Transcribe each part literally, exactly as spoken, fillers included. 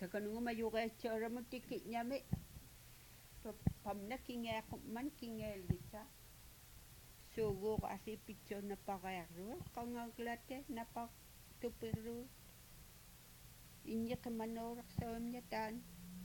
takanunga mayuqeetsuaramu tikki'ñami pamna kingeequmman kingeellisa suuguuq asipitsuunapaqajarrua qangaglate napaq tupirru inñiqimanuuraqsuamña taan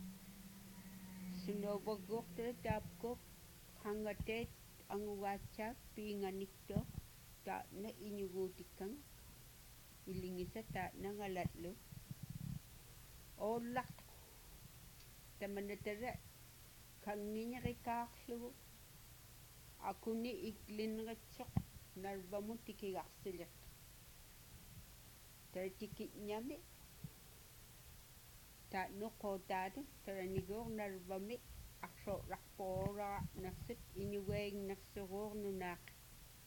sunuuvagguuqtara taapkuq qangateet angugaatsaak piinganiktuq taa'na iñuguutikkang ilingisa taa'nangalatlu oollaqtuq tamanatara kangngiñiqikaarlugu akuni iklinneritsoq narvamu tikigarsilertuq taratiki'ñami taa'nuqqutaatu taraniguuq narvami arsuurarpuuranersut iñugeingnersuruurnunaaq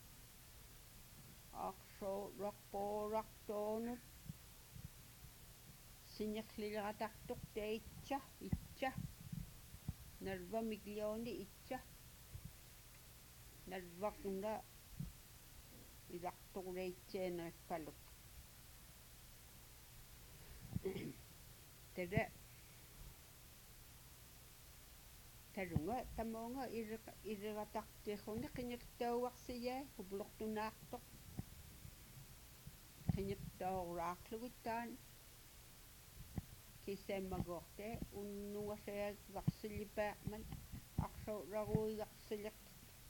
arsuurarpuurartuunut siñiqlileratartuq taitsa itsa narvamikliuni itsa narvaqna ilartuqleitsianeripaluk tada tarunga tamuunga iriqa iriqatartiirruni qiñiqtauarsiyaa upulortunaartoq qiñiqtauraarlugit taan kisaamaguorte unnugasaagaqsillipaaqman arsuuraruigarsilertut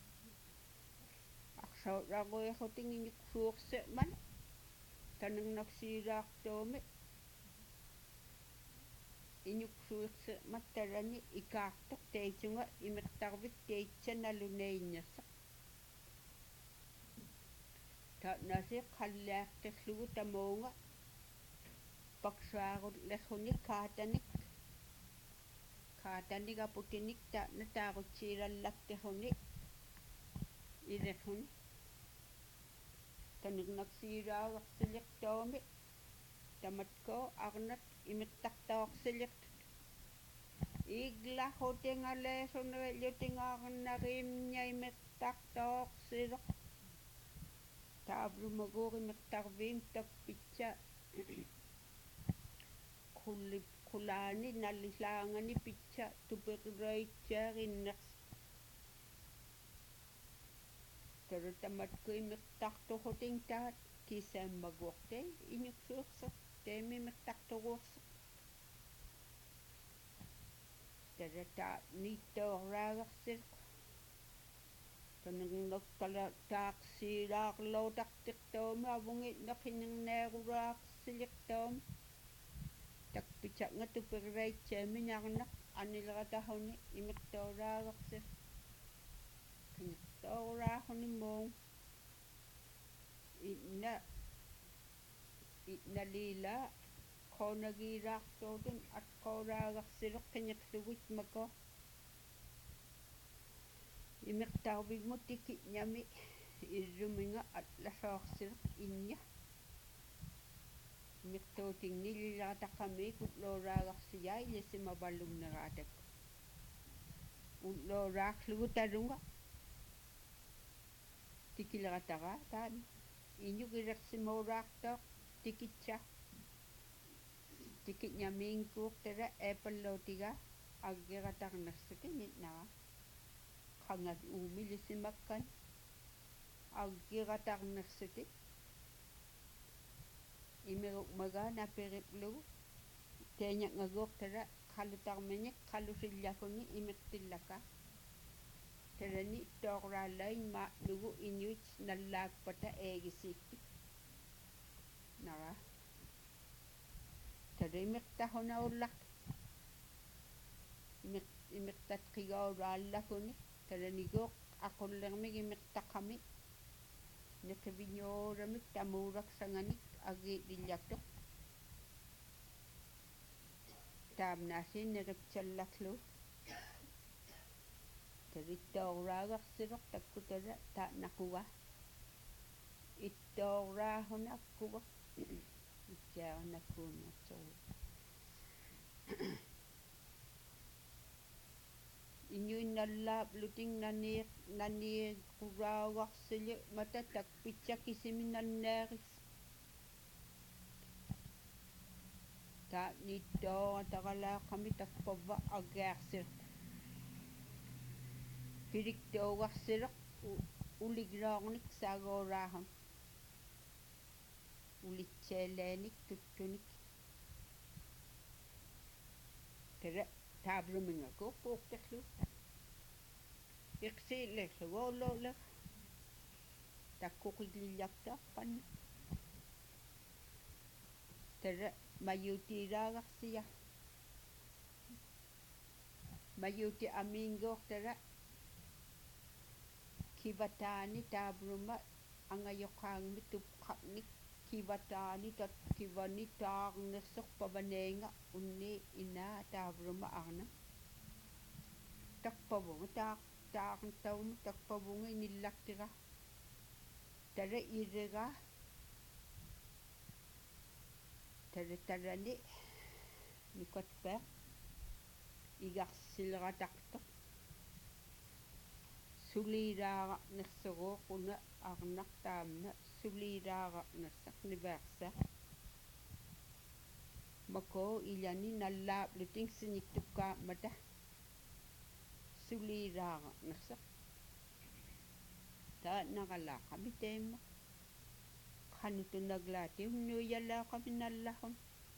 arsuuraruiqhutin iñuqsuursiman tanernaksiiraartuumi iñuqsuirsimat tarani ikaartoq taisunga imeqtarvik taitsanalunaiñasseq taa'naasi qalliartirlugu tamuunga paksuarullerruni kaatanik kaatanik aputinik taa'na taarutsiirallattirruni ilerruni tanernaksiiraagarsilertuumi tamatkoo arnat imeqtartaorsilertut iglarrutingaleesunerellutingaarnariimña imeqtartaorsiloq taavlumaguur imeqtarviim takpitsa qullip qulaani nallilaangani pitsa tuperireitsiarinnerс taratamatku imeqtartuquting taat kisaammaguorte iñuqsuurseq taimimeqtarturuurseq tarataa niittooraagarsiliq tanernaktala taaqsiiraarluutartirtuumi avungit neqinnerneerulaaqsiliqtuumi takpitsaqnga tuperireitsiamiñarnaq anileratahuni imeqtuuraagarsiliq qiñiqtuuraarruni muung itna itnalila qoonagiiraartuutun atquuraagarsiloq qiñiqlugit mako imeqtarvigmut tiki'ñami irruminga atlasoorsileq inña imeqtuutinnililerataqamiik ulluuraagarsiyaa ilisimavallunneraataku ulluuraarlugu talunga tikilerataraa taan iñugilersimuuraartooq tikitsa tiki'ñamiinkuurtara eepalluutiga aggiqatarnersutin itnara qangat uumilisimakkan aggiqatarnersutin imiruqmagaa napiriqlugu taiñaqngaguuqtara qalutarmiñik qalusillakuni imeqtillaka tarani tooraalain maa'lugu iñuit nallaakpata eegisiikpit nara tarimeqtarruna ullaqtu imeq imeqtatqigauraallakuni taraniguuq aqullermik imeqtaqami neqiviñuuramik tamuuraksanganik agiilillaktuq taamnaasiin neripsallarlu tarittooraagarsiloq takkutara taa'naquga ittooraahunakkuga itsaarnakkuunnersugu iñuinnallaapluting naniiq naniiquraagarsilu mata takpitsa kisiminanneeris ta nittoa taqalaaqami tappava aggiarsiq piliktuugarsileq uligilaornik saagooraahan ulitsialaanik tuttunik tala taavlumingaku puuqterlu iqsiillerlugoolloole takkuqiglillartaarpanna tala mayutiilaagarsia mayuti amiingoortala kivataani taavluma angajoqaangmi tupqaqnik kivataani tat kivani taarnerseq pavaneenge unni inaa taavluma arna taqpavunga taaq taaqntavuma taqpavunga inillartira tala iriga tala talani nukatpaaq igarsilerataqtoq suliilaarnerseruuq una arnaq taamna suliilaarnerseq nivaarsaaq makoo ilani nallaapluting siniktukkaamata suliilaarnerseq taanaqalaaqami taimma qanutunaglaati unnuiyalaaqami nallarun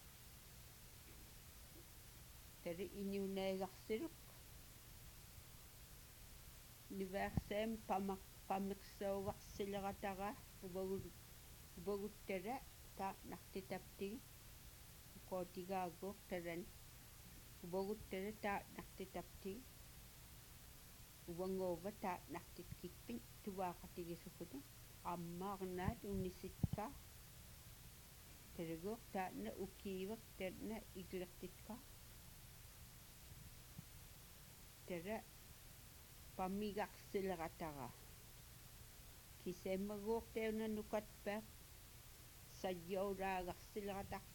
tali iniunaigarsiluq nivaarsaam pamaq pamiqsaugarsileratara uvagut uvaguttala taatnartitaptigi uqootigaaguuq talani uvaguttala taatnartitaptigi uvanguuva taatnartitkikpiñ tuvaaqatigisukutu ammaarnaat unissitkaa taliguuq taatna ukiivak taatna iglertitkaa tala pamigarsileratara kisammaguuq tauna nukatpaaq sayyaulaagarsilerataq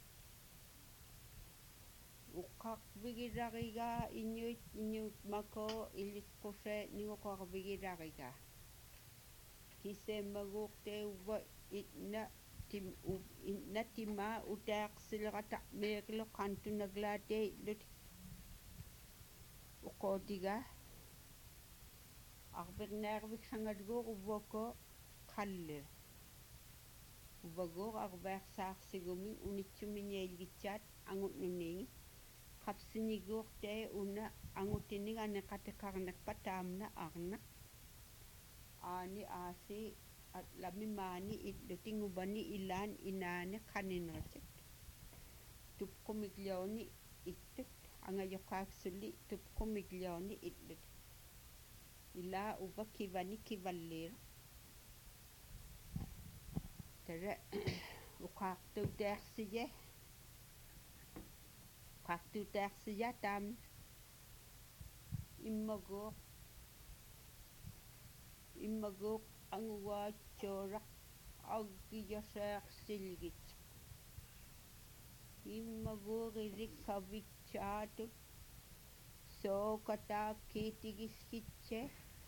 uqqarvigilarigaa iñuit iñuut makoo ilitqusaa niuqarvigilarigaa kisammaguuq tauva itna tim itna timaa utaaqsilerataq miiqlo qantunaglaatai luti uqootigaa arvignaarviksangalguuq uvvakoo qallil uvaguuq arviarsaarsigumi unitsumiñailgitsaat angutnuniingi qapsiniguuq tai una angutinig aneqatiqarnerpa taamna arnaq aani aasi atlami maani illuting uvani ilaan inaani qaninerisit tupqumiglioni ittut angajoqaaksuli tupqumiglioni illut ilaa uva kivani kivalliiruq tala uqaartutaarsiya qaartutaarsiya taamna immaguuq immaguuq anguaatsuuraq aggiyasaarsilgit immaguuq ilikkavitsaatut sookataakkiitigisgitsa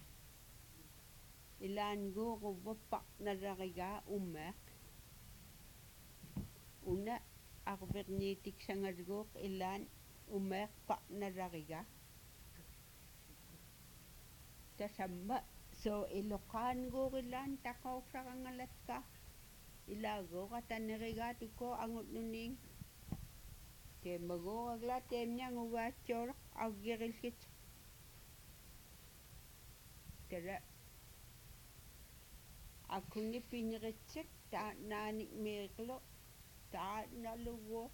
ilaanguuq uva partnalarigaa ummaaq una arviqniitiksangalguuq ilaan ummaaq partnalarigaa tasamma soo iloqaanguuq ilaan taqaursaqangalatkaa ilaaguuq atanerigaa tukoo angutnuniing taimmaguuq aglaa taimñangugaatsuuraq aggirilgit tala akuni piñeqitsit taatnaanik miiqlo taatnaluguuq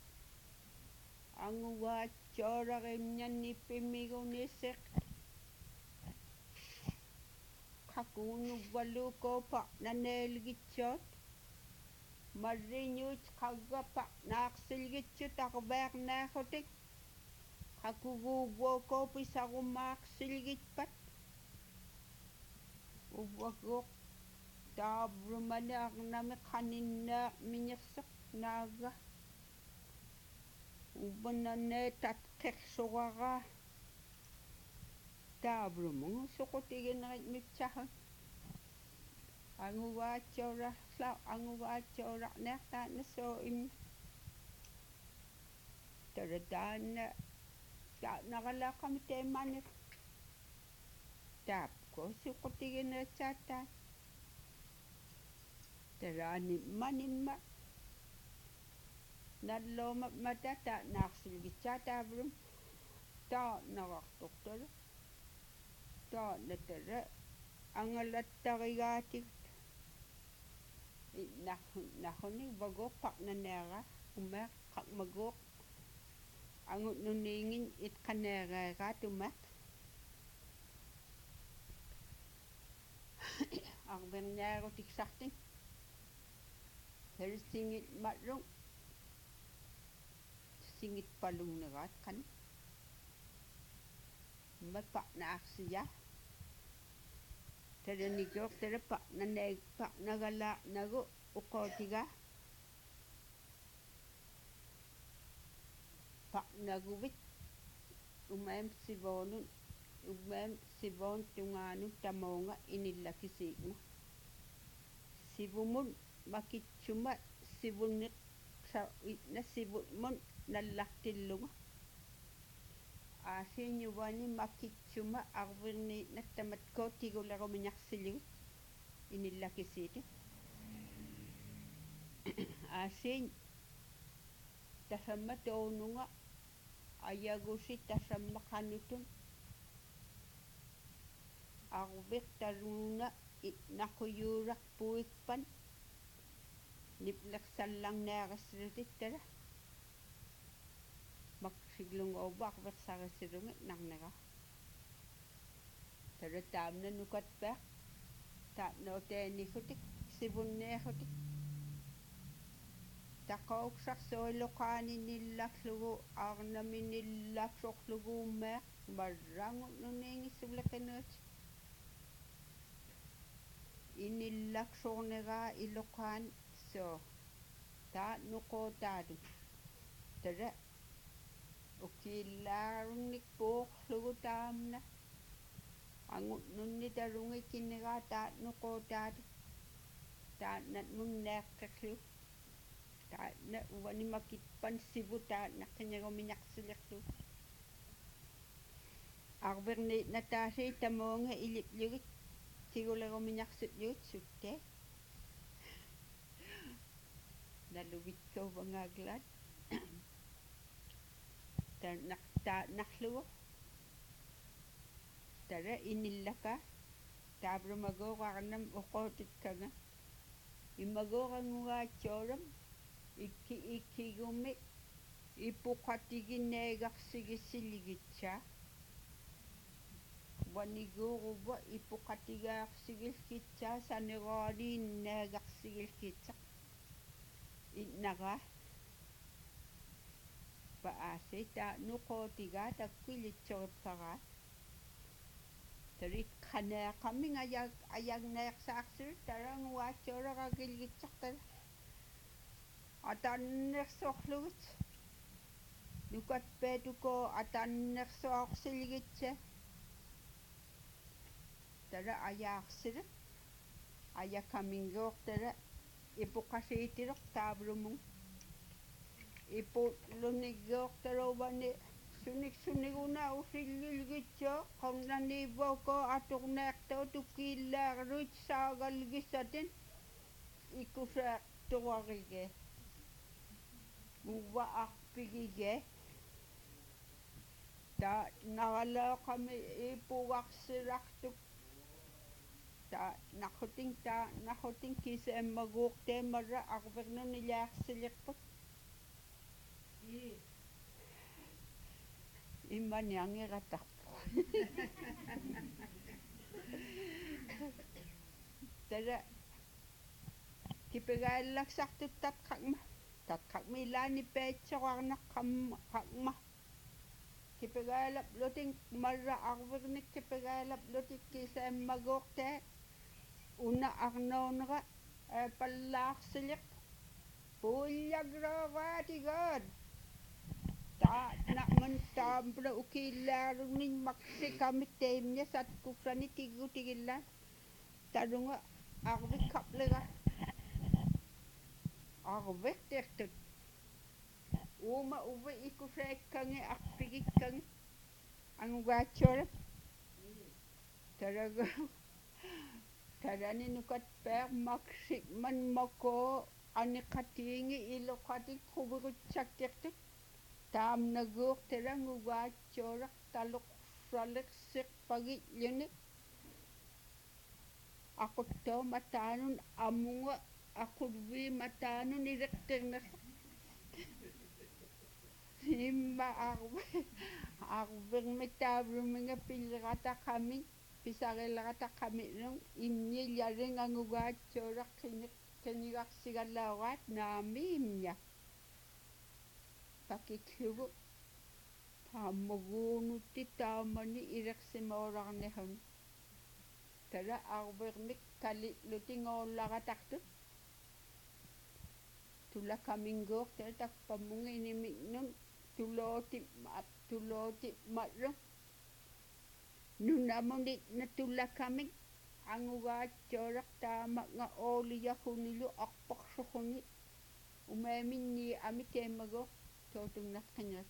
angugaatsuuraqimñannippimigunisseq qakuunuvvaluukoo partnaneelgitsuut marriñuut qagga partnaaqsilgitsut arviarnaaqutik qakuguuvvuukoo pisarumaaqsilgitpat uvvaguuq taavlumani arnami qaninnaaq miñerseq naaga uvananee tatqersugaraa taavlumungu suqutiginerit mipsahan angugaatsuurarla angugaatsuurarneaq taatna soo imma tara taanna ta nagalaqami teemmani taapko suqutigineratsaattaa taraani manimma nallooma matata naarsilgitsaataavrum taa naqartortara taa natara angalattarigaatigut innarrun narruni vagoorparnaneara umeaq qaqmaguuq angutnuniingin itqaneereeraat umeaq arverniaarutiksartin helsingit mallung singit palungneraat qani mapparnaarsia talanikoor talapparnaneeg parnagalaarnagu uqootiga parnaguvit umaam sivoonun umaam sivoon tungaanun tamuunga inillakisiigma sivumun makitsuma sivunniq sa itna sivutmun nallartillunga aasiiñuvani makitsuma arvirniitnat tamatkoot tigulerumiñarsiligit inillakisiiti aasiiñ tasamma toonunga ayagusi tasamma qanutun arvirtaluuna itnaquyuurarpuikpan niplersallarniarislutit tala maksiglunguuba arversarisilungi narnera tala taamna nukatpeaq taannuuteenigutik sivunniarutik taqauksarsuiluqaaninillarlugu aarnaminillaksorluguummeaq marrangunnuniingissuleqinuut inillaksorneraa iluqaan soo taa nuqootaalun tala ukiillaarunnik puuqlugu taamna angutnunni talungi kinnigaa taat nuqootaalun taatnat munneeqqerlu taatna uvanimakitpan sivu taatnaqqinigumiñarsilerlu arverniitna taasi tamuunga iliplugit tigulerumiñarsutlugut suttee naluvitkauvangaaklaat tanaq taatnarlugu tala inillaka taavrumaguuqarnam uqootikkanga imaguurangugaatsuuram ikki ikkigumi ipuqatigineegarsigissiligitsaa vaniguuruva ipuqatigaarsigilkitsaa sanerooliinnaagarsigilkitsaq itnaraa paasi taa nuqootigaa takkuilitsoripparaa tarit qaneaqaming ayag ayagneersaarsilut taranguaatsuulaqagilgitsartala atannersorlugut nukatpeetukoo atannersuaorsiligitsa tala ayaarsilut ayakaminguortala ipuqasiitiloq taavlumung iputlunigguortaluvani sunik suniguna usillilgitsoo qornaniivauko aturneertoo tukiillaarluit saagalgissatin ikuseertuarige uva arpigige ta naraleoqami ipugarsilartuk ta narruting ta narruting kiseemmaguurteemarra arvernunilaarsilirput imani angeratarpu tala kipegaallaqsartut tatqaqma tatqaqmi ilaani peetsoqarnaqqamma qaqma kipegaalap luting marra arvernik kipegaalap lutik kiseemmaguurtee una arnoonera pallaarsileq puullagrooraatigoot taatnaqman taampla ukiillaarunnin maksikamit teimña satkuksani tiggutigilla talunga arvikkapliga arviktertut uma uwe iku sekange akpigikkange angugachola taraga tarani nukat per maksik man mako ani katingi ilo katik kuburut saktik tam naguk terangu gachola taluk salek sek pagi yene aku to matanun amunga aku vi matanun irekterna Himma arve arve metabru menga pilrata kami pisarelrata kami nung imni yaring anguga chorak kini kinirak sigalawat nami imnya pakikhugu tamugunu titamani irek simorang nehon tara arve mik kali lutingollagataktu tula kamingok tara takpamunga inimik nun tuloti mat tuloti matro nunamonit na tula kaming anguga chorak tama nga oliya hunilu akpak suhuni umemin ni ami temago totung nat kanyat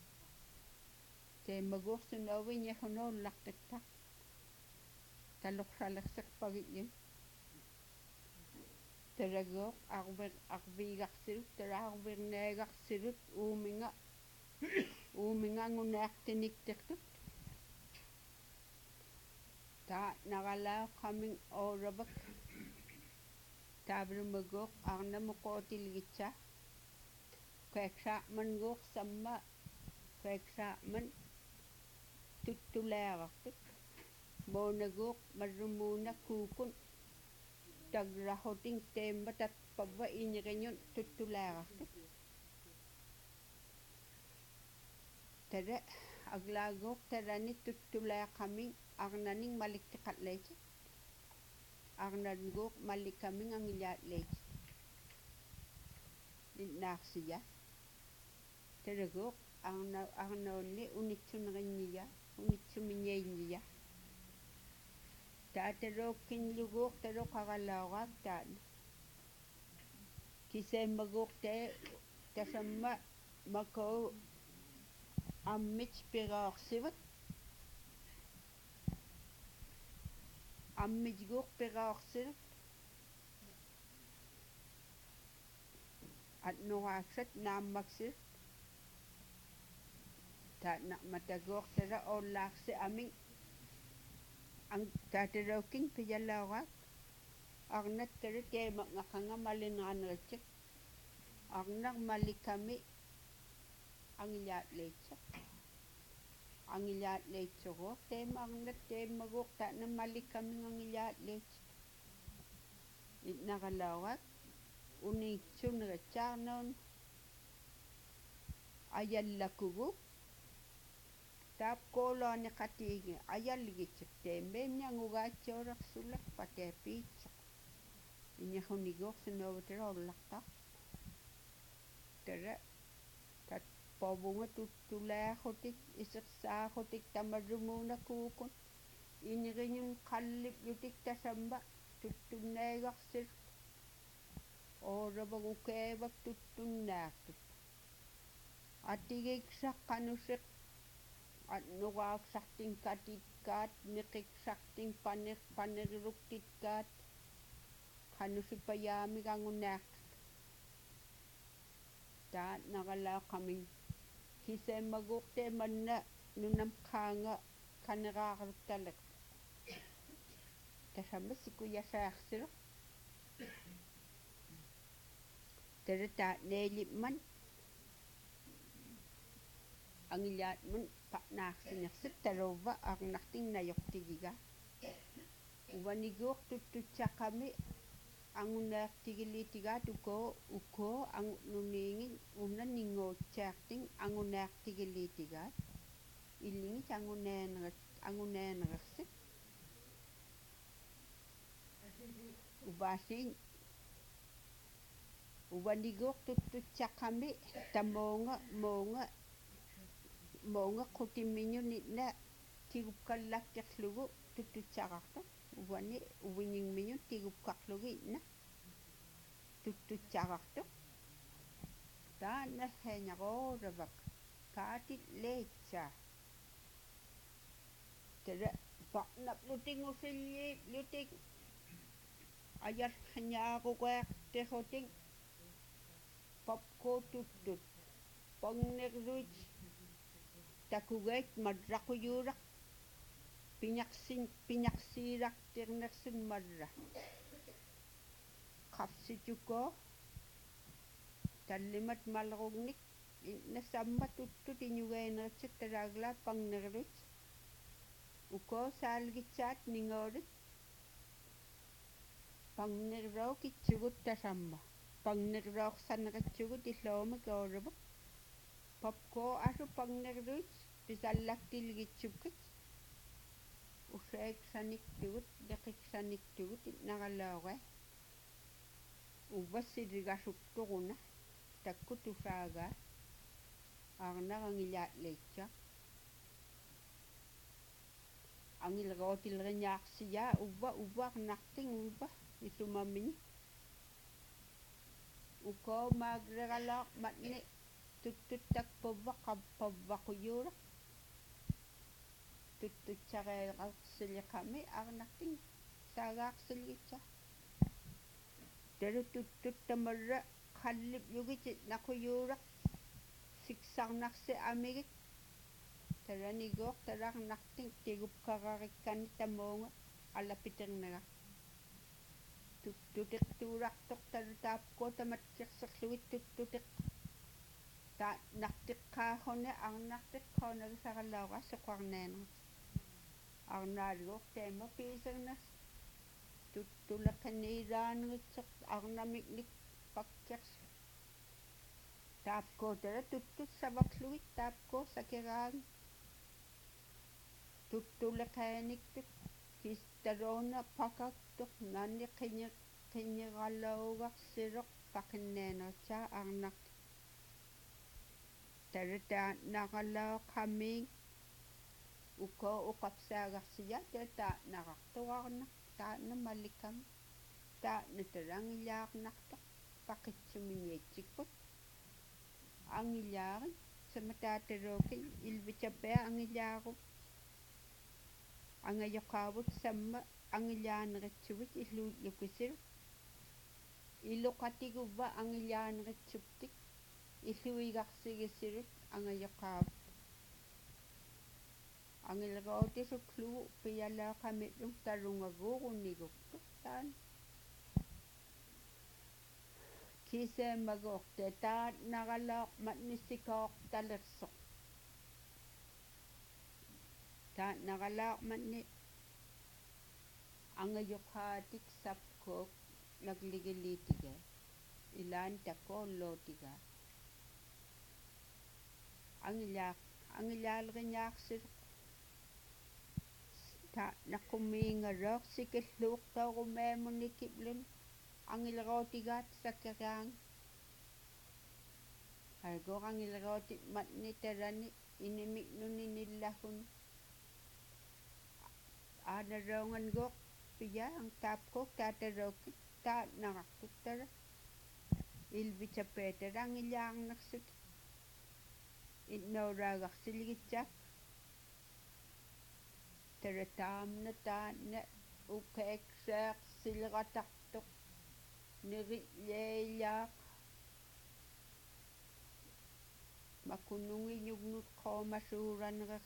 temago sunawi nya hono laktak talok salaksak pagin tarago arber arbigak sirut tararber negak sirut uminga uminga ngunak tinik tektut ta nagala kaming orabak tabru magok arna mukotil gitsa kweksa man gok samma kweksa man tutulagak monagok marumuna kukun tagrahoting tembatat pabwa inyeganyon tutulagak tada aglagok tarani tutula kaming agnaning maliktikat leche agnangok malik kaming ang ilyat leche naksiya taragok agna agnoni unitsun ganiya unitsun minyenya tatarok kinlugok tarok kagalawak tan kisemagok te tasamma mako ammits piraarsivat ammitsgok piraarsivat atnoraksat naammaksir ta na matagok tara ollaksi aming ang tataroking piyalawak arnat tara temak ngakanga malinanrachik arnak malikami ang ilyat leche ang ilyat leche go tema arnat temagok ta na malikami ang ilyat leche itnakalawak unitsun rachanon ayallakugu tap kolone katigi ayalgitsak tembe nyanguga chorak sulak patepitsak inya hunigok sunowatra ollakta tara tat pobunga tutula hotik isaksa hotik tamarumuna kukun inyiginyum kallip lutik tasamba tutunegak sir orabagu kebak tutunnaktut atigik sak kanusik at nugak sakting katitkat nikik sakting panik panirruktitkat kanusipayami kangunak ta nagala kaming kisemagok te manna nunam kanga kanirakartalak tasamba sikuya saaksiro tereta nelip man ang ilyat man paknaksinaksit tarova ang nakting nayoktigiga uwanigok tututsa kami ang unaktigilitiga tuko uko ang nuningin una ningotsyakting ang unaktigilitiga ilingit ang unenrak ang unenraksit ubasing uwanigok tututsa kami tamonga monga monga kutiminyo nitna tigupkallak jaklugu tututsakarta uwani uwining minyo tigupkaklugu itna tututsakarta taanna heenaqoorabak kaatit leitsa tere paqnap lutingusilliip lutik ajarqiniaaquqiaq tiqutik papquututtut pangnerluit takugait marraquyuuraq piñaqsin piñaqsiiraqtirnersun marra qavsituko tallimat malrugnik innasamma tuttut iñugeeneritsit taraaglaat pangnerluit uko saalgitsaat ningoorit pangnerrookitsugut tasamma pangnerroorsaneqitsugut illuumik oorabak papko asu pangnerluit pisallaktilgitsukkit useeksaniktugut leqiksaniktugut naqalooqa uvvassirigasuktuquna takkut usaagaa aarnarangilaatleitsa angilrootilriñaarsiyaa uvva uvvaarnarting uvva isumamini uko maagreqalaaq matni tuttuttakpavva qappavvaquyuuraq tuttutsareeqartsiliqami aarnarting saagaarsilgitsa teru tuttuttamarra qallip yugitit naquyuuraq siksarnarsi amigit taraniguuq tararnarting tiguppaqarikkani tamuunga alapiternaga tuttutiqtuurartoq tarutaapko tamatkiqserlugit tuttutiq ta nartiqqaarruna arnartiqqaanagisaralauqa soqarnaanerit arnaariguuq taima piisernas tuttuleqaniilaaneritseq arnamiknik pakkiars taapko tara tuttut savarlugit taapko sakiraang tuttuleqaaniktut kistaroona pakaktoq nanni qini qiniqalaugarsiroq paqinnaaneritsaa arnart tarata naqalaoqamiing uko uqapsaagarsiyaa tata naqartuarna taanna malikam taanna tarangillaarnartoq paqitsuminiatsikput angillaarin samataataruukin ilvitapea angillaaru angayoqaavut samma angillaaneritsuvit illuut lukisil illuqatiguvva angillaaneritsuptik illuigarsigissilut angayoqaavut angilrootisuklugu piyalaaqamitlum tarungaguurunniguktuq taan kiseemagoorte taat naqalaoq matnissikooq talersoq taat naqalaoq matni angayoqaatik sapkook nagligiliitiga ilaan takoolootiga angillaaq angillaalriñaarsiluq ta naqumiingaroq sikilluuqtoorumeemunikiplun angilrootigaat sakiraang algoq angilrootit matni tarani inimiknuninillagun aanaroonganguuq piyaang taapkook taatarookit taat naqartuttara ilvitapeetara angillaarnersut innooraagarsilgitsaak tara taamna taanna ukeekseeqsiliqatartoq neri'lleillaaq makunungiñugnut qoomasuuranerers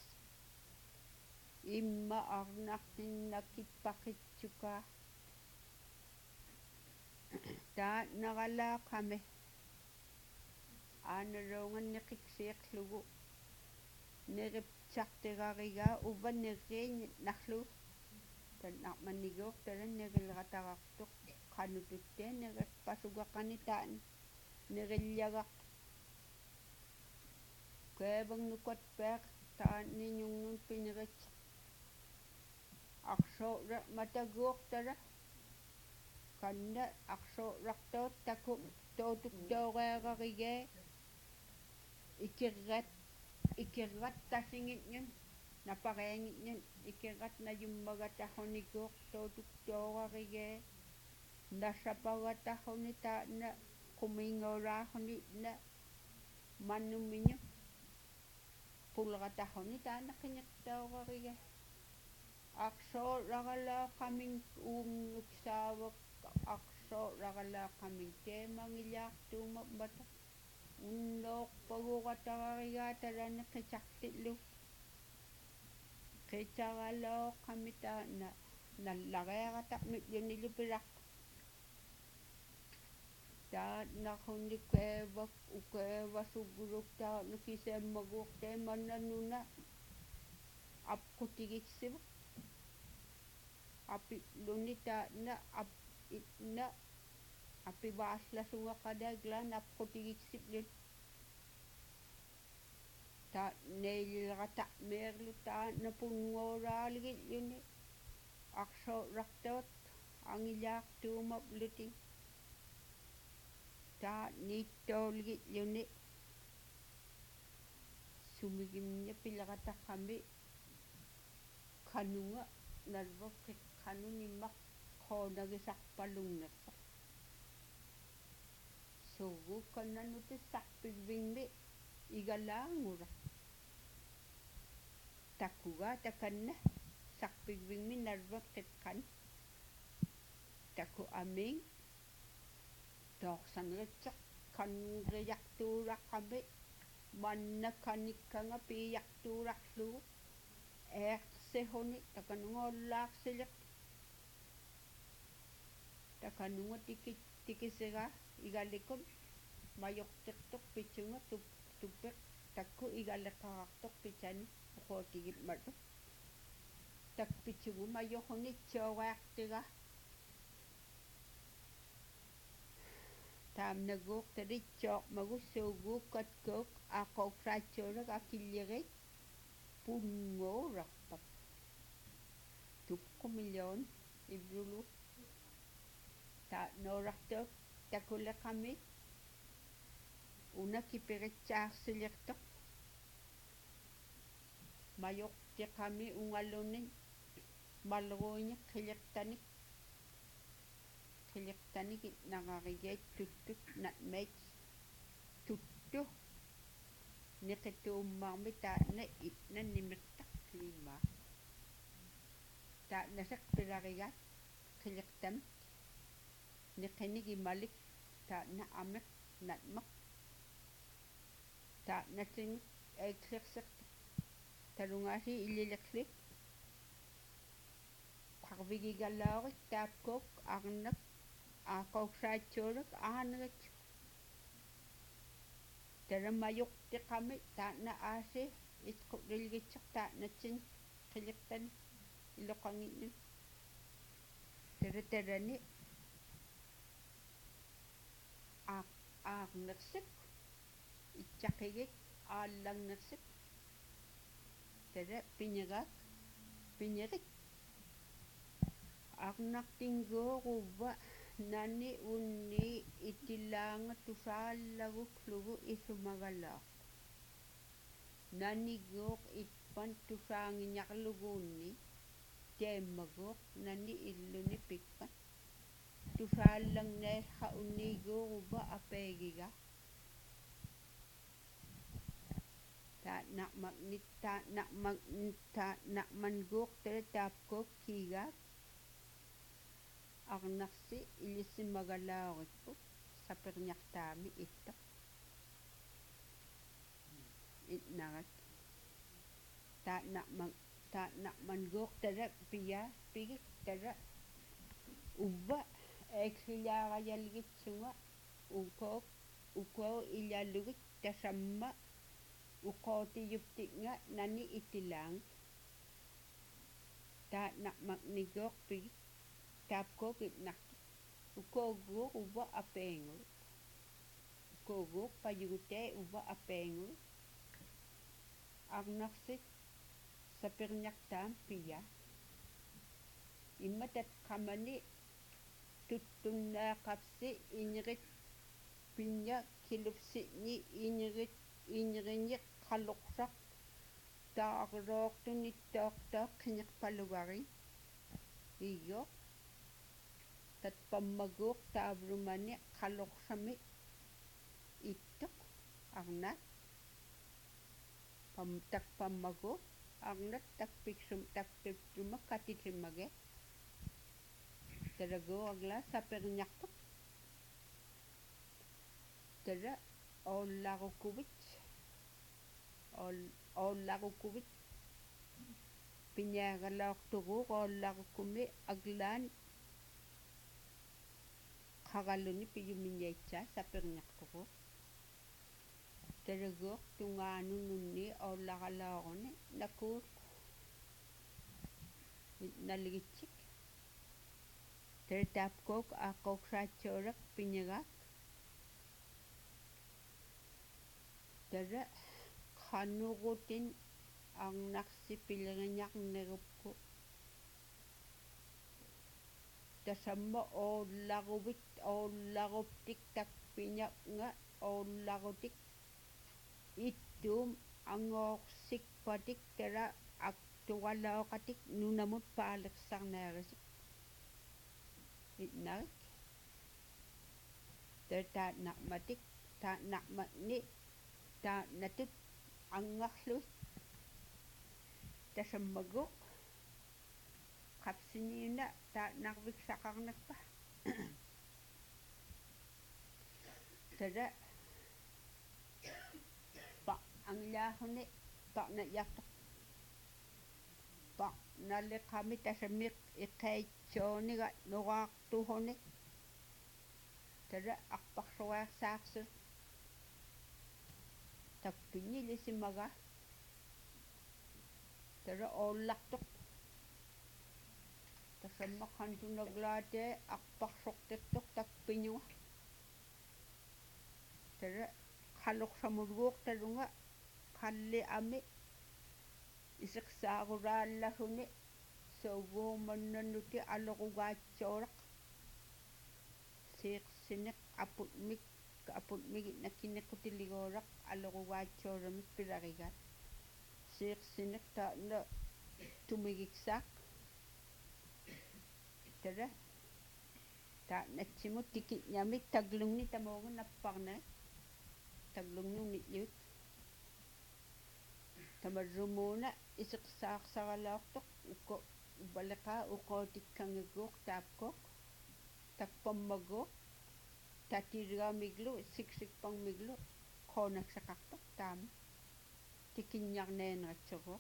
imma arnartinnakipaqitsukaa taat naqalaaqami aanaruunganniqiksiiqlugu neripsartirarigaa uva nerriiñit narlu tanarmaniguuq tara nerilqatarartoq qanututtea nereqpasugaqani taan nerillagaq keevernukat peaq taanniñungnun pineritseq arsoora mataguuq tara kanna arsoorartoot taku tootuktooreerarigee ikirrat ikirrat tasingitñun napariangitñun ikirrat najummagataqunikuuq tootuktoorarigee nasapagataquni taanna qumiingoraaquni na mannumiñu pulqataquni taanaqqiñiqtauqariga aqsooraqalaaqaming uunnguksaavak aqsooraqalaaqaming teemangillaartuumap mata unnoorpaguqataqarigaa talani qisartillu qitsaralooqqami taana nallariarataqmit yunilipilaq taannaqunni keevak ukeevasuguluktaa nukiseemmaguurteemannannuna apqutigiksivaq apitluni taanna ap itna apivaallasuнгақалаагlaан апqutigiksiplut taa neililrata meerlu taanna punngooraaligiljuni aqsoorrartavak angillaartuumap luting taa niittooligilluni sumigimña pileqataqqami kanunga nalvakqit kanunimmaq qoonagisarpalungnерсақ suuguukkannanutissarpigvigmi igalaangura takkugaa takanna sarpigvigmi nalvakqit qan takku aming toorsaneritseq kannriartuulaqqami manna kanikkanga piiartuularlugu eeqsihuni takanungaollaarsileq takanunga tikit tikisigaa igalikun majortiqtuq pitsunga tup tuppeq takku igaleqarartoq pitsani uqootigimmalu takpitsugu majoquni tsiooriartiga taamnaguuq talitsioormagu suuguukkatkuuk aqoqsaatsuulag akillirit punngoolarpak tukku million ivlulu taa noolartuuk takuleqami unakipiritsaarsilertoq majortiqami ungalunin malruiñiq qiliqtanik qiliqtanik itnaqarigiit tuttut natmait tuttu niqituummarmi taanna itna nimiqtaq klimaa taannaseq pilarigaat qiliqtam niqinik imalik taanna ameq natmaq taannating eeqlirsertuq talungaasi illileqlik qarvigigalaorik taapkuuk arnak aqoqsaatsuulag aanerit talamajortiqami taanna aasi itqulilgitseq taannatsin qiliqtani iloqanginnun taratarani aaq aarnersik itsaqigik aallarnersik tara piñegaak piñerit arnartinguuruva nani unni itilaanga tusaallaguklugu isumagalaaq naniguuq itpan tusaangiñarluguunni teemmaguuq nani illuni pikkan tusaallarneerqa unniguuruva apeegiga taanaqmaqnit taanaqmaqnit taanaqmanguuq tara taapkuuk kiigaak arnarsi ilissimagalaarikku saperñartaami ittaq itnarat taanaqman taanaqmanguuq tara piya pigik tara uvva eeqsilaarayalgitsunga ukook ukoo ilalugit tasamma uqootiyuptinga nani itilaang taanaqmaqniguuq pigik taapkuuk itnartuq ukooguuq uva apeengu ukooguuq payugutee uva apeengu arnarsit saperñartaam piya immatat qamani tuttunnaaqapsi iñirit piñña kilupsi'ñi iñirit iñiriñiq qalluqsaq taaqloortunittoortoq qiñiqpalugari iyo tatpammaguuq taavrumani qalluqsami ittoq arnat pam tak pammago arnat takpiksum takpipsuma katitimage terago agla sapernyaqtuq tera ollaqukuvit ol ollaqukuvit piñaagalaortuguuq ollaqukumi aglaan qaqalluni piyumiñaitsaa sapernyaqtuqu teraguuq tungaanununni ollaqalaoruni nakuut naligitsik teretapkook aaqqauqsaatsuuraq piñagaak tera qanuqutin arnarsi pileriñarnerupku tasamma oollaquvit oollaquptik takpiñaqnga oollaqutik ittuum angooqsikpatik tera aktuqalaoqatik nunamut paaliqsarnaarisik itnarik tera taatnaqmatik taatnaqmatni taatnatut angngarluit tasammaguq qapsiniuna taatnarviksaqarnerpa tera pa anglaahuni pa'nayartuq pa naliqami tasamiq iqaitsuuniga nuqaartuhuni tera arparluarsaarsut tappiñilisimaga tera oollartuq tasammaqhan tunaglaatee arparsortirtuq tappiñuga tera qaluqsamulguuq talunga qalli ami isiqsaaquraallaguni sauguumannanuti aloqugaatsuuraq siiqsineq aputmik aputmigit nakkinequtiliguuraq aloqugaatsuuramik pilarigaat siiqsineq taatna tumigiksaaq tera taatnatsimut tikitñamik taglungni tamuugu napparnerik taglungnunni'lluit tamarrumuuna isiqsaaqsaralaortuq ukko upaleqaa uqootikkangiguuq taapkuuq takpammaguuq tatirgaamiglu siksikparmiglu qoonaksaqartuq taama tikiññarneeneratsuguuq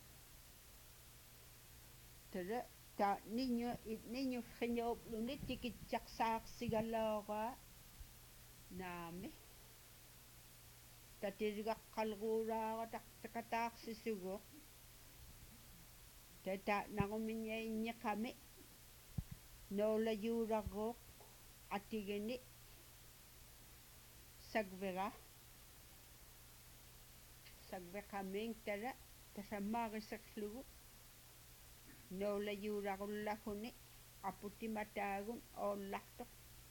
tera taatniñu itniñulliñuupluni tikitsaqsaarsigalaoraa naami tatirgaqqalguuraarataqtaqataarsisuguuq tataatnaqumiñaiññiqami noolayuurarruuq atigini sagvera sagveqamiing tara tasammaariserlugu noolayuurarullaguni aputimataagun oollartuq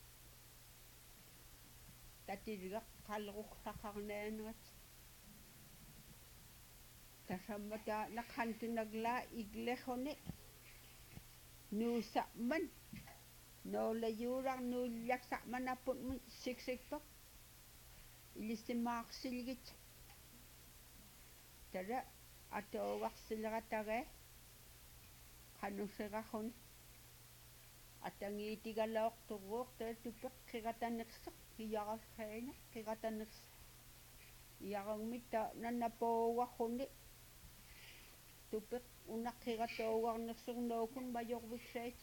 tatirgaqqalruqsaqarnaanerat tasamma taatnaqhan tunaglaa iglejuni nuusa'man noolayuurar nuullaksa'man aputmun siksikpak ilisimaarsilgit tara atoogarsileratare qanuserarun atangiitigalaorturuuq tara tupeq qigatanerseq iyaralleena qigatanerse iyaragmit taananapougarruni tupeq unaqqigatuugarnersernuukun majorviksait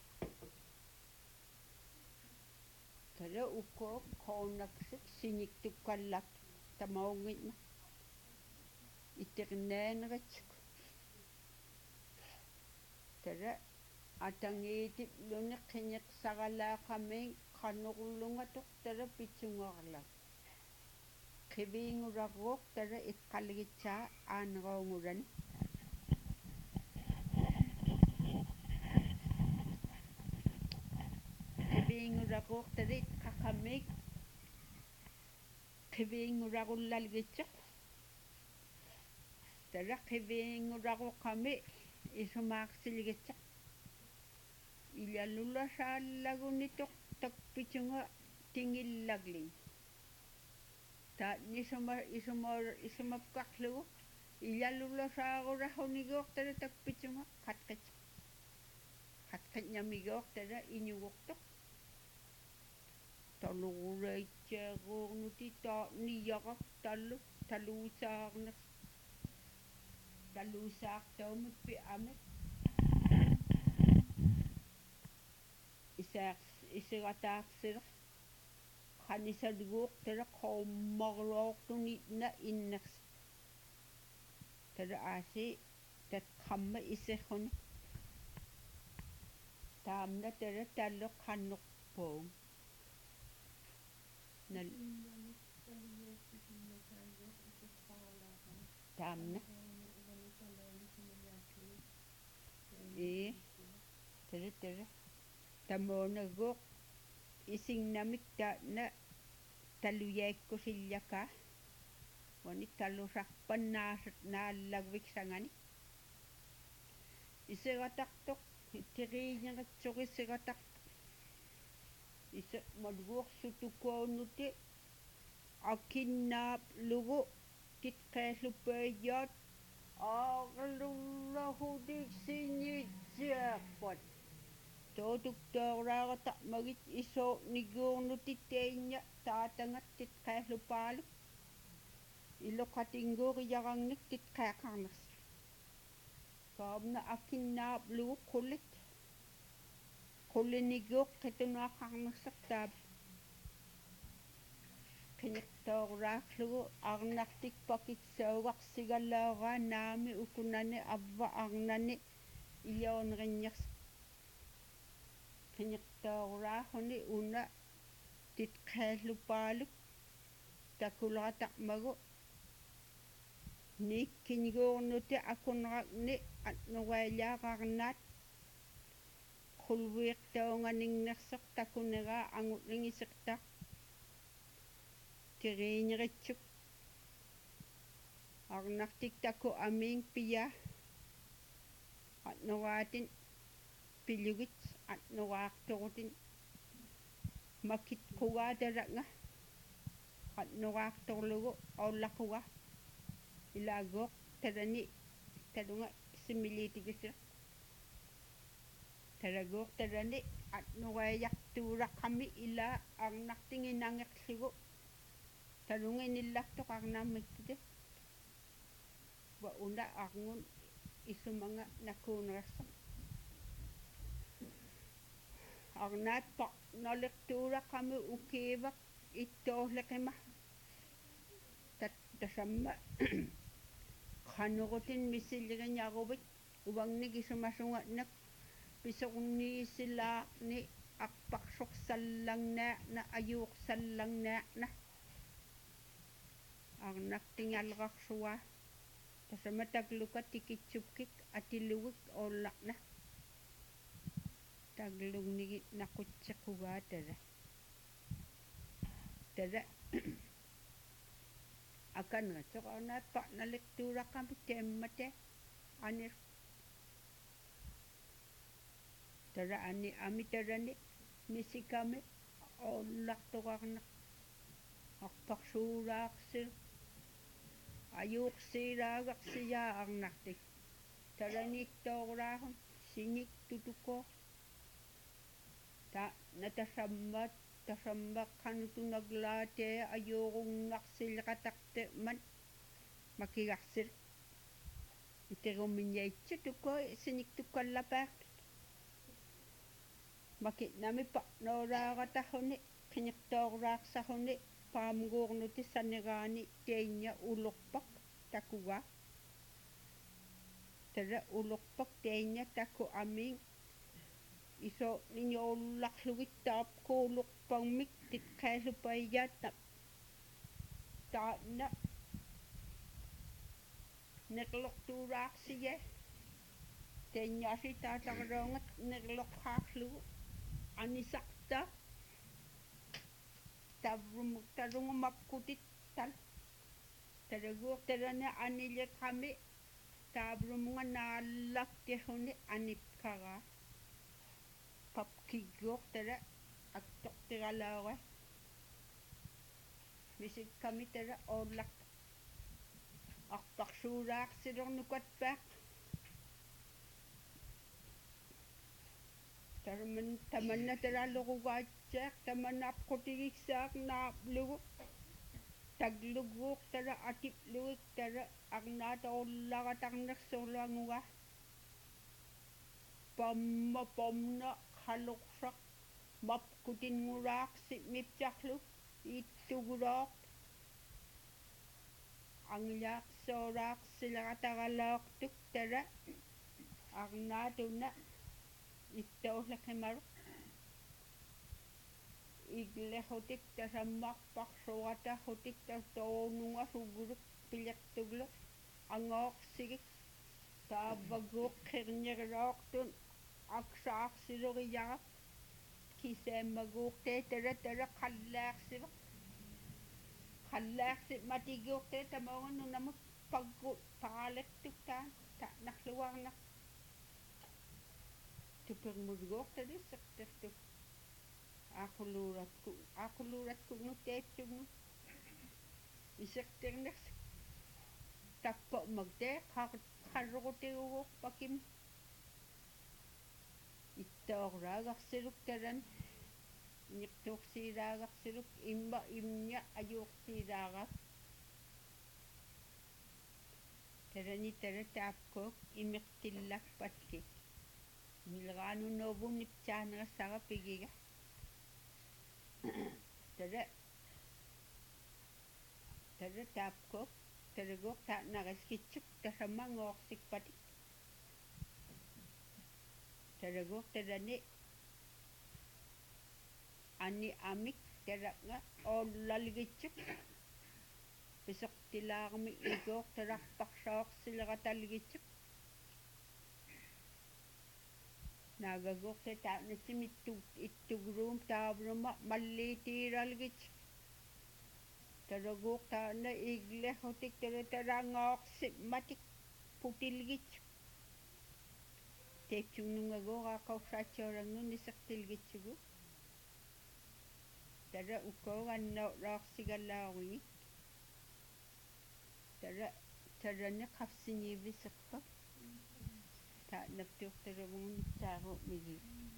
tara ukkook qoonaksik siñiktukkallak tamaungitna itiqnaaneritsuk tara atangiititluni qiñiqsaralaaqamiin qanorlungatuq tara pitsungaarlag qiviingurarruuq tara iqqaligitsaa aaneruungurani qiviingurarruuq tara itqaqqamiik qiviingurarullalgitseq tara qiviinguraruqqami isumaarsilgitseq ilalulasaallagunitu takpitsunga tingillagling Ta nisuma isuma isumapqarlugu illallullasaaqurahuniguortara takpitsunga qatqit qatqitnamigoortara iñuguortoq talugureitseeruurnuti taa niyaqaq tallu taluusaarneq taluusaartaumippi amik isaaqs isigataarsilleq qanisaluguortara qaummaruortuni na innersi tara aasi tat qamma isserruni taamna tara talleq qannerpuum nal taamna ee tara tara tamuunaguuq isinnamik taana taluyaikkusillaka wani talusarpannaasut naallagviksangani isigataqtoq ittiriiñeritsuqissigataqtoq ise maluguorsutukuunnuti akinnaap lugu titqeelluppeeyyaat aaqilullahudiksiñitsiaappat tootuktooraaqata magit isoo niguurnuti teiñña taatangat titqeellupaaluk iloqatinguuriyarannik titqeeqarners kaamna akinnaap lugu qullit qulliniguuq qitunaaqarnerseq taap qiniqtooraaqlugu arnartikpakitsaugarsigaleeraa naami ukunani avva arnani iliooneriññers qiniqtooraaquni una titqeellupaaluk takulerataqmagu niikkiniguurnuti akuneraqni atnuqaillaaqarnaat qulviiqtaunganingnerseq takuneraa angutlingiseqta tiriiñeritsuk arnartik taku amiing pia atnuqaatin piljugit atnuqaartorutin makitqugaataraqa atnuqaartorlugu aullaquga ilaaguuq tarani talunga similiitikisseq taraguuq tarani atnuqaiyartuuraqqami ilaa arnartinginangeqlugu talunginillartoq arnaammikkiti wa una arngun isumanga nakuunererseq arnaatpa naliqtuuraqqami ukiivaq ittoorleqima tat tasamma qanurutin misilleriñaruvit uvangnik isumasungatnak pisorniisilaaqni aqparsorsallarnaaqna ajuuqsallarnaaqna arnartingalrarsuа tasama takluka tikitsupkik atilugik oollarna taglugnigit naqutsequgaa tara tara akanratsoq arnaatpa naliqtuuraqqami teemmate anir tara ani ami tarani nisikami oollartoqarneq arparsuuraaqsil ajuuqsiilaagersiyaa arnartik taraniittooraarun siñik tutuko ta natasammat tasammaqqanutunaglaatee ajuurungnarsileqatarte man makigarsil iterumiñaitsu tuko siñik tukkallapaartut makitnamipa nooraaratahuni qiniqtooraaqsaruni paamuguurnuti saneraani teiñña ulurpak takuga tara ulurpak teiñña taku amiing iso niñoollarlugit taapquulurpagmik titqeellupaiyaatnap taatna neqlortuuraaqsiye teiññaasi taataqaruungat neqloqqaarlugu anisaqta tavrum tarungumapkutit tal taraguuq tarana aniliqami taavrumuga naallaktirruni anipkaraa papkigguuq tara attoqtiralaura misikkami tara ollaq arparsuulaarsilornukatpaaq tarman tamanna tarallorugaatsaaq tamanna apqutigiksaaq naaplugu taglugguuq tara atiplugik tara arnaatorullaratarnersorluanguga pamma pomna qalluqsaq mapkutinnguraaqsi mipsarlu iittugulooq angilaaqsoolaaqsileratarallaortuk tara arnaatuna ittaullaqimaruq iglequtik tasammarparsuataqutik tatorununga suguluk pileqtuglu angooqsigik taavaguuq qirnirilooqtun aksaarsiloriyaraq kisaammaguuqtee tara tara qallaarsiveq qallaarsi matiguuqtee tamaunganunamut paggu paraliqtuk taan ta'narluarnaq tupermulguuqtali seqtertuk aquluuratku aquluuratkugnu teepsugnu iseqternersi tappa magtee qarrugutiguguuq pakim ittaoraagarsiluk taran niqtuuqsiilaagarsiluk imma imña ajuuqsiilaagat tarani tara taapkuuq imiqtillakpatkik milraanunuuvun nipsaaneрассара пигига тара тара таапкуп тарагук таанарискитсук тасаммангоорсикпатик тарагук тарани ани амик таранга ооллалгитсук писертилаарми игоор тарарпарсаорсилераталгитсук наагагуурта таанатсимитту иттугулуум таавлума маллиитииралгит тарагуур таана иглехутик таратараангоорси матик путилгит тепчунгнунгагуураа qaussaatsuulangun nissertilgitsugu тара уккооганнаа лаарсигаллаарунги тара тарани qaffsiniivissерpa тааннаптуурталагуун таару миги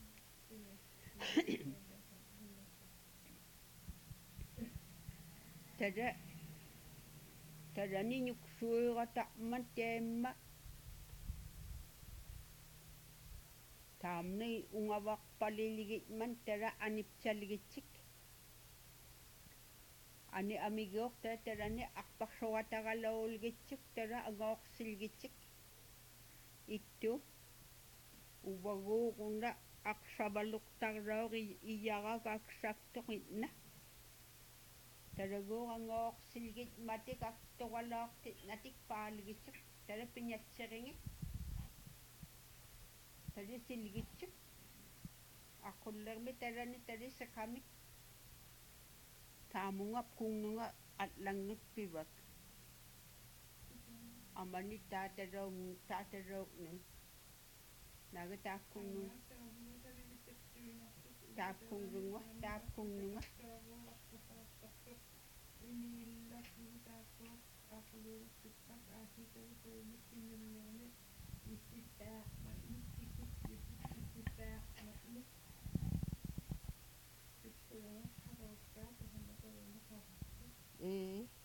тара тарани нуксуиратармат таамма таамни унгаварпалилигитман тара анипсалгитсик ани амигиорта тарани арпарсуатаралоулгитсук тара агоорсилгитсик итту увагууруна ақсавалуқтарлаори иярага аксафтоқитна тарагуурангоорсилгит матик артугалаартит натик паалгитсук тара пиняссеринги тали силгитсук аққуллерми тарани тали сақамик таамунгап кунгнунга атлангит пивак амани таатароон таатароон нага тааккунгу тааккунгунгва тааккунгнунга э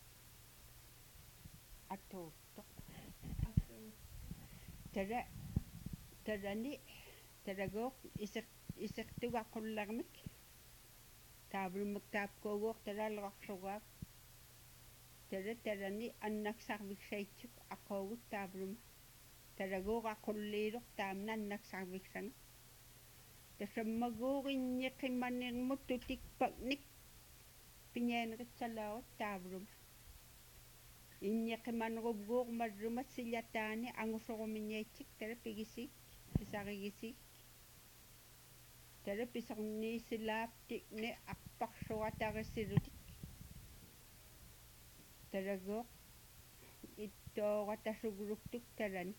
атоотто тара тарани тарагоо исер исертугаққуллармик таавлуммак таапкуугоор таралеқарсугаак тара тарани аннаксарвиксаитсук аққуугут таавлума тарагоораққуллиилор таамна аннаксарвиксага тасаммагууриннеқиманермут тутикпакник пинианеритсалаарут таавлума иннеқиманерубгуур маллумат силятаани ангусоруминиатсик тала пигисик писаригисик тала писорниисилааптикне арпарсуатарисилутик талагоо иттооратасугулуктук талани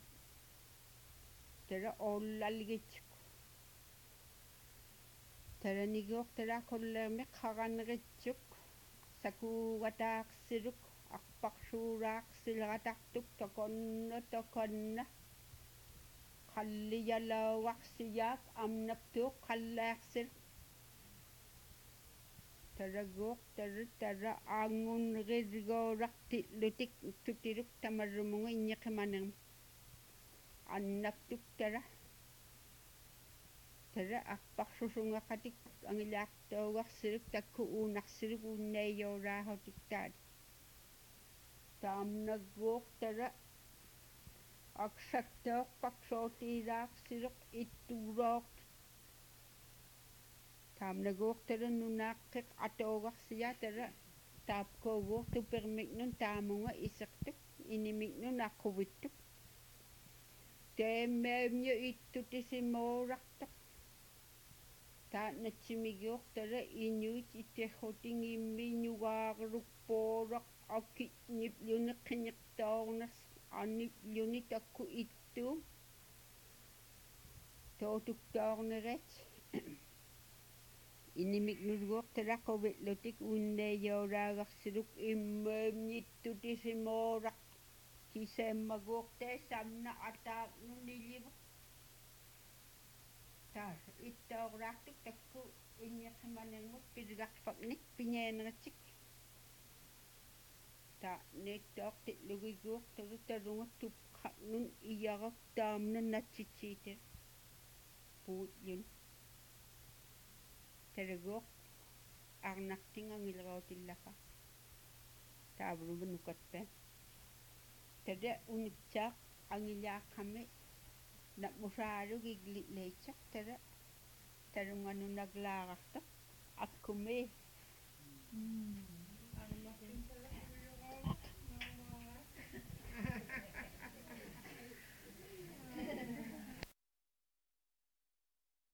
тала ооллалгитсук таланигоор талаақуллерми қаранеритсук sakugataaksiruk arparsuuraaqsileratartuk tokonna tokonna qallijalauarsiyaak amnaptuuq qallaarsil taraguuq tara tara aangunnerisgoorartillutik tuttiruk tamarrumunga inñiqimanerma annaptuk tara tara arparsusungaqatik angilaartoogarsiluk takku uunarsiluk uunnaijoraahutik taat taamnagguuq tara aksattoorparsoortiilaarsiluq ittuuroort taamnaguuq tara nunaaqqeq atoogarsia tara taapkooguuq tupermiknun taamunga isertuk inimiknun aquvittuk teemmeemñu ittutisimuurartoq taatnatsimiguuq tara iñuit iterrutin immiñugaarilukpuuraq akitñiplluni qiñiqtoorners aniplluni takku ittuum tootuktoornerit inimiknulguuq tara quvitlutik uunnaijoraagarsiluk immeemñittutisimuuraq kiseemmaguuq teesamna ataaqnunillivuq taas ittooraartuk takku inñiqimanermut pilgarpaknik piñeeneritsik ta niittoortillugiguuq tara tarunga tupqaqnun iyaraq taamna natsitsiitir puutlluni taraguuq arnartingangillerutillaqa taavrugu nukatpaa tada unitsaaq angilaaqami napmusaaluk iglitleitsoq tara tarunganunaklaarartoq akkumi